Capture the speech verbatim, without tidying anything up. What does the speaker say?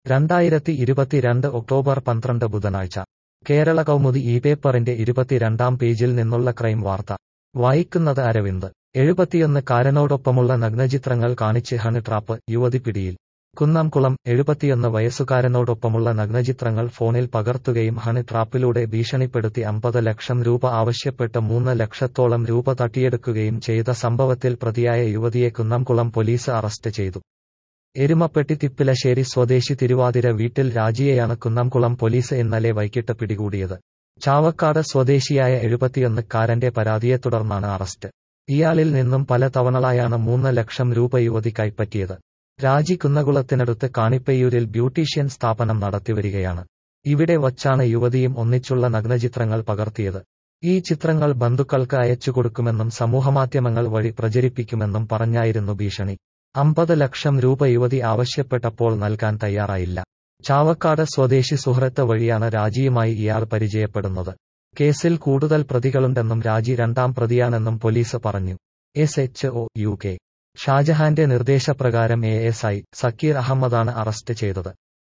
രണ്ടായിരത്തി ഇരുപത്തിരണ്ട് ഒക്ടോബർ പന്ത്രണ്ട് ബുധനാഴ്ച കേരള കൗമുദി ഈ പേപ്പറിന്റെ ഇരുപത്തിരണ്ടാം പേജിൽ നിന്നുള്ള ക്രൈം വാർത്ത വായിക്കുന്നത് അരവിന്ദ്. എഴുപത്തിയൊന്ന് കാരനോടൊപ്പമുള്ള നഗ്നചിത്രങ്ങൾ കാണിച്ച് ഹണി ട്രാപ്പ്, യുവതി പിടിയിൽ. കുന്നംകുളം. എഴുപത്തിയൊന്ന് വയസ്സുകാരനോടൊപ്പമുള്ള നഗ്നചിത്രങ്ങൾ ഫോണിൽ പകർത്തുകയും ഹണി ട്രാപ്പിലൂടെ ഭീഷണിപ്പെടുത്തി അമ്പത് ലക്ഷം രൂപ ആവശ്യപ്പെട്ട് മൂന്ന് ലക്ഷത്തോളം രൂപ തട്ടിയെടുക്കുകയും ചെയ്ത സംഭവത്തിൽ പ്രതിയായ യുവതിയെ കുന്നംകുളം പോലീസ് അറസ്റ്റ് ചെയ്തു. എരുമപ്പെട്ടി തിപ്പിലശ്ശേരി സ്വദേശി തിരുവാതിര വീട്ടിൽ രാജിയെയാണ് കുന്നംകുളം പോലീസ് ഇന്നലെ വൈകിട്ട് പിടികൂടിയത്. ചാവക്കാട് സ്വദേശിയായ എഴുപത്തിയൊന്നുകാരന്റെ പരാതിയെ തുടർന്നാണ് അറസ്റ്റ്. ഇയാളിൽ നിന്നും പല തവണകളായാണ് മൂന്ന് ലക്ഷം രൂപ യുവതി കൈപ്പറ്റിയത്. രാജി കുന്നകുളത്തിനടുത്ത് കാണിപ്പയ്യൂരിൽ ബ്യൂട്ടീഷ്യൻ സ്ഥാപനം നടത്തിവരികയാണ്. ഇവിടെ വച്ചാണ് യുവതിയും ഒന്നിച്ചുള്ള നഗ്നചിത്രങ്ങൾ പകർത്തിയത്. ഈ ചിത്രങ്ങൾ ബന്ധുക്കൾക്ക് അയച്ചുകൊടുക്കുമെന്നും സമൂഹമാധ്യമങ്ങൾ വഴി പ്രചരിപ്പിക്കുമെന്നും പറഞ്ഞായിരുന്നു ഭീഷണി. അമ്പത് ലക്ഷം രൂപ യുവതി ആവശ്യപ്പെട്ടപ്പോൾ നൽകാൻ തയ്യാറായില്ല. ചാവക്കാട് സ്വദേശി സുഹൃത്ത് വഴിയാണ് രാജിയുമായി ഇയാൾ പരിചയപ്പെടുന്നത്. കേസിൽ കൂടുതൽ പ്രതികളുണ്ടെന്നും രാജി രണ്ടാം പ്രതിയാണെന്നും പോലീസ് പറഞ്ഞു. S H O U K ഷാജഹാന്റെ നിർദ്ദേശപ്രകാരം എ എസ് ഐ സക്കീർ അഹമ്മദാണ് അറസ്റ്റ് ചെയ്തത്.